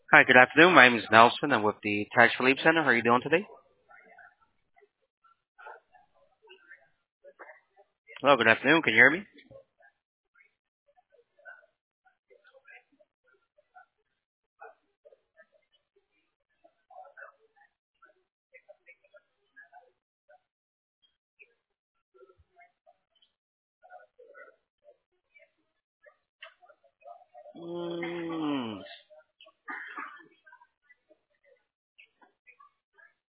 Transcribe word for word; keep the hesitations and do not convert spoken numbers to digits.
Hi, good afternoon. My name is Nelson. I'm with the Tax Relief Center. How are you doing today? Hello, good afternoon. Can you hear me?